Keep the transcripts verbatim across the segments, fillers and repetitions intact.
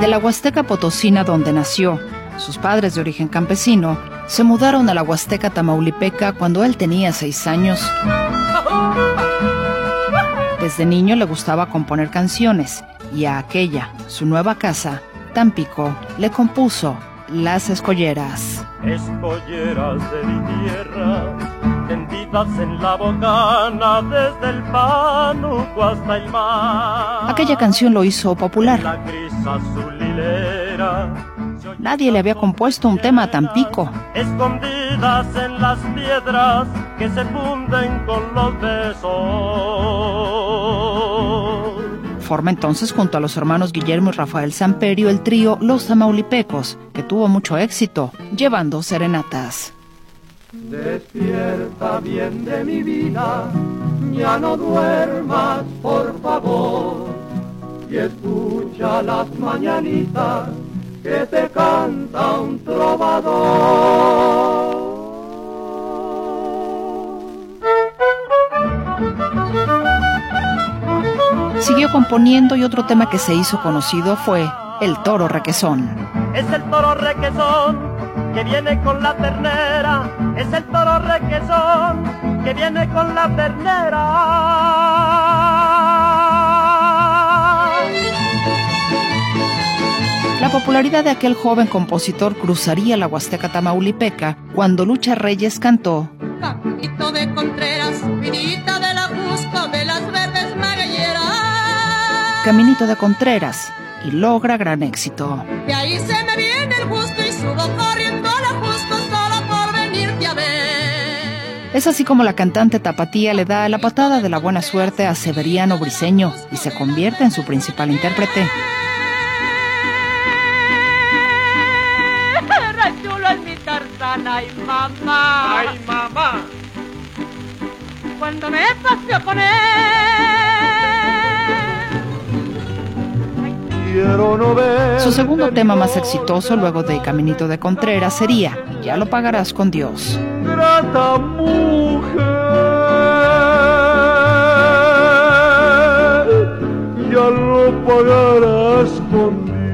De la Huasteca Potosina, donde nació, sus padres de origen campesino se mudaron a la Huasteca Tamaulipeca cuando él tenía seis años. Desde niño le gustaba componer canciones y a aquella, su nueva casa, Tampico, le compuso Las Escolleras. Escolleras de mi tierra, tendidas en la bocana desde el Pánuco hasta el mar. Aquella canción lo hizo popular. La gris azul hilera, nadie le había compuesto un tema a Tampico. Escondidas en las piedras que se funden con los besos. Forma entonces junto a los hermanos Guillermo y Rafael Samperio el trío Los Tamaulipecos, que tuvo mucho éxito, llevando serenatas. Despierta bien de mi vida, ya no duermas, por favor, y escucha las mañanitas que te canta un trovador. Siguió componiendo y otro tema que se hizo conocido fue El Toro Requesón. Es el toro requesón que viene con la ternera, es el toro requesón que viene con la ternera. La popularidad de aquel joven compositor cruzaría la Huasteca Tamaulipeca cuando Lucha Reyes cantó Caminito de Contreras, vinita de la Cusco, de las verdes magalleras. Caminito de Contreras, y logra gran éxito. De ahí se me viene el gusto y subo corriendo a la Cusco solo por venirte a ver. Es así como la cantante tapatía le da la patada de la buena suerte a Severiano Briceño y se convierte en su principal intérprete. Chulo es mi Tarzana, ay mamá, ¡Ay, mamá! cuando me paseo con él. Quiero no ver. Su segundo tema más exitoso luego de Caminito de Contreras sería Ya lo pagarás con Dios. Grata mujer, ya lo pagarás con Dios.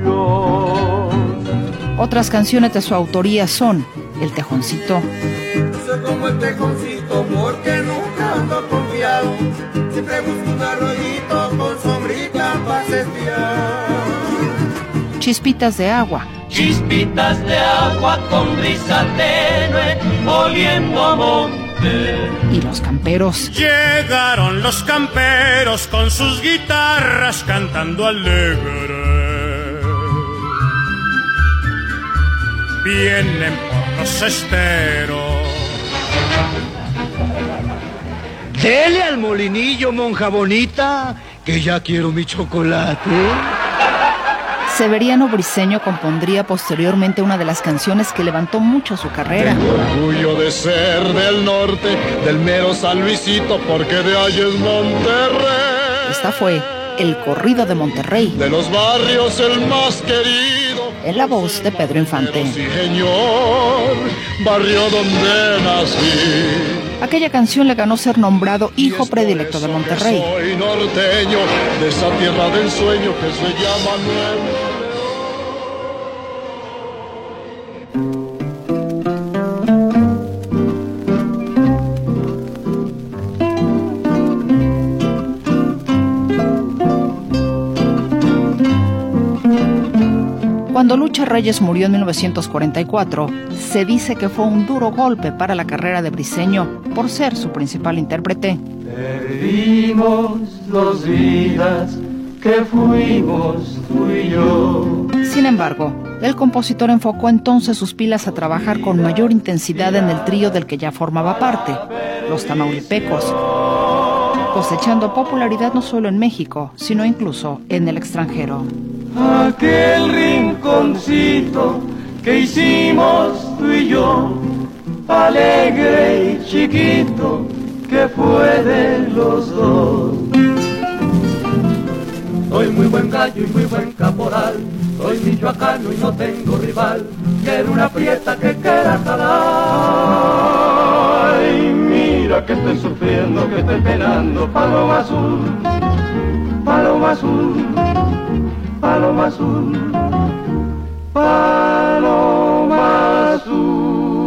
Otras canciones de su autoría son El Tejoncito, Soy como el tejoncito porque nunca ando confiado, siempre busco un arroyito con sombrita para espiar. Chispitas de Agua, Chispitas de agua con brisa tenue, oliendo a monte. y Los Camperos. Llegaron los camperos con sus guitarras cantando alegre. Vienen por los esteros. Dele al molinillo, monja bonita, que ya quiero mi chocolate. Severiano Briceño compondría posteriormente una de las canciones que levantó mucho su carrera. Tengo orgullo de ser del norte, del mero San Luisito, porque de allá es Monterrey. Esta fue El Corrido de Monterrey, De los barrios el más querido, en la voz de Pedro Infante. sí señor, barrio donde nací. Aquella canción le ganó ser nombrado hijo predilecto de Monterrey. Soy norteño de esa tierra del sueño que se llama Nuevo. Cuando Lucha Reyes murió en mil novecientos cuarenta y cuatro, se dice que fue un duro golpe para la carrera de Briceño por ser su principal intérprete. Perdimos dos vidas que fuimos tú y yo. Sin embargo, el compositor enfocó entonces sus pilas a trabajar con mayor intensidad en el trío del que ya formaba parte, Los Tamaulipecos, cosechando popularidad no solo en México, sino incluso en el extranjero. Aquel rinconcito que hicimos tú y yo, alegre y chiquito, que fue de los dos. Soy muy buen gallo y muy buen caporal, soy michoacano y no tengo rival, quiero una prieta que quiera jalar. Ay, mira que estoy sufriendo, que estoy penando, paloma azul, paloma azul. paloma azul, paloma azul.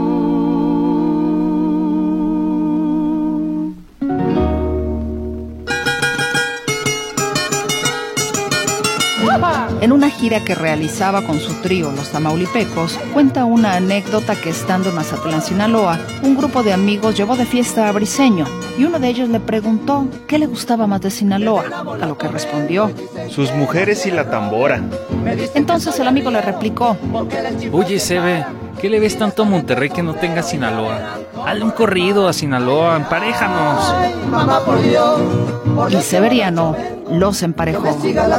En una gira que realizaba con su trío Los Tamaulipecos, cuenta una anécdota que estando en Mazatlán, Sinaloa, un grupo de amigos llevó de fiesta a Briseño y uno de ellos le preguntó qué le gustaba más de Sinaloa, a lo que respondió: sus mujeres y la tambora. Entonces el amigo le replicó: oye, Sebe, ¿qué le ves tanto a Monterrey que no tenga Sinaloa? Hazle un corrido a Sinaloa, emparéjanos. Y Severiano los emparejó.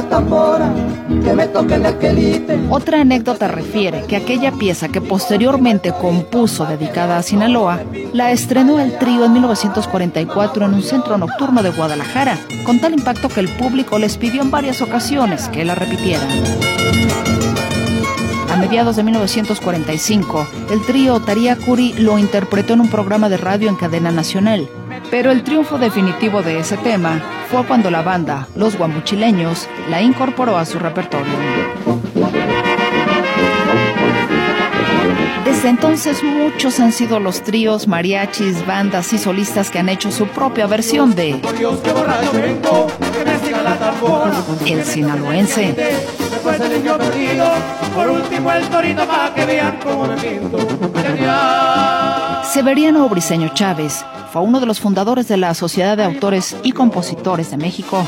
Otra anécdota refiere que aquella pieza que posteriormente compuso dedicada a Sinaloa, la estrenó el trío en mil novecientos cuarenta y cuatro en un centro nocturno de Guadalajara, con tal impacto que el público les pidió en varias ocasiones que la repitieran. A mediados de mil novecientos cuarenta y cinco, el trío Tariacuri lo interpretó en un programa de radio en cadena nacional, pero el triunfo definitivo de ese tema fue cuando la banda, Los Guamuchileños, la incorporó a su repertorio. Desde entonces muchos han sido los tríos, mariachis, bandas y solistas que han hecho su propia versión de El Sinaloense. Severiano Briseño Chávez fue uno de los fundadores de la Sociedad de Autores y Compositores de México.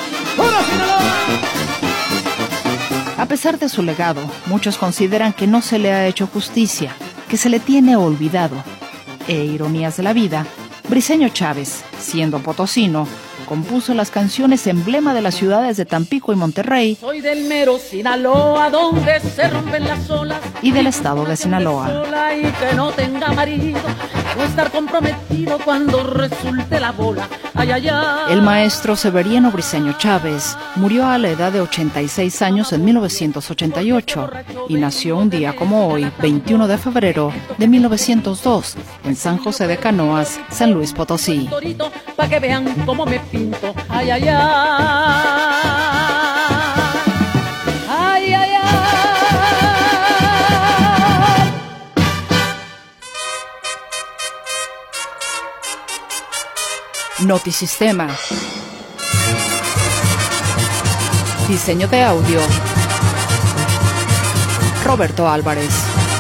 A pesar de su legado, muchos consideran que no se le ha hecho justicia, que se le tiene olvidado. E ironías de la vida, Briseño Chávez, siendo potosino, compuso las canciones emblema de las ciudades de Tampico y Monterrey. Soy del mero Sinaloa, donde se rompen las olas, y del estado de Sinaloa. Y que no tenga marido, o estar comprometido cuando resulte la bola. Ay, ay, ay. El maestro Severiano Briseño Chávez murió a la edad de ochenta y seis años en mil novecientos ochenta y ocho y nació un día como hoy, veintiuno de febrero de mil novecientos dos, en San José de Canoas, San Luis Potosí. Pa' que vean cómo me pinto. Ay, ay, ay. Ay, ay, ay. Notisistema. Diseño de audio. Roberto Álvarez.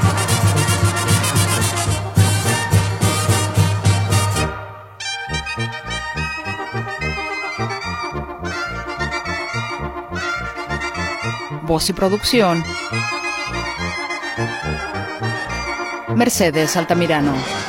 Voz y producción, Mercedes Altamirano.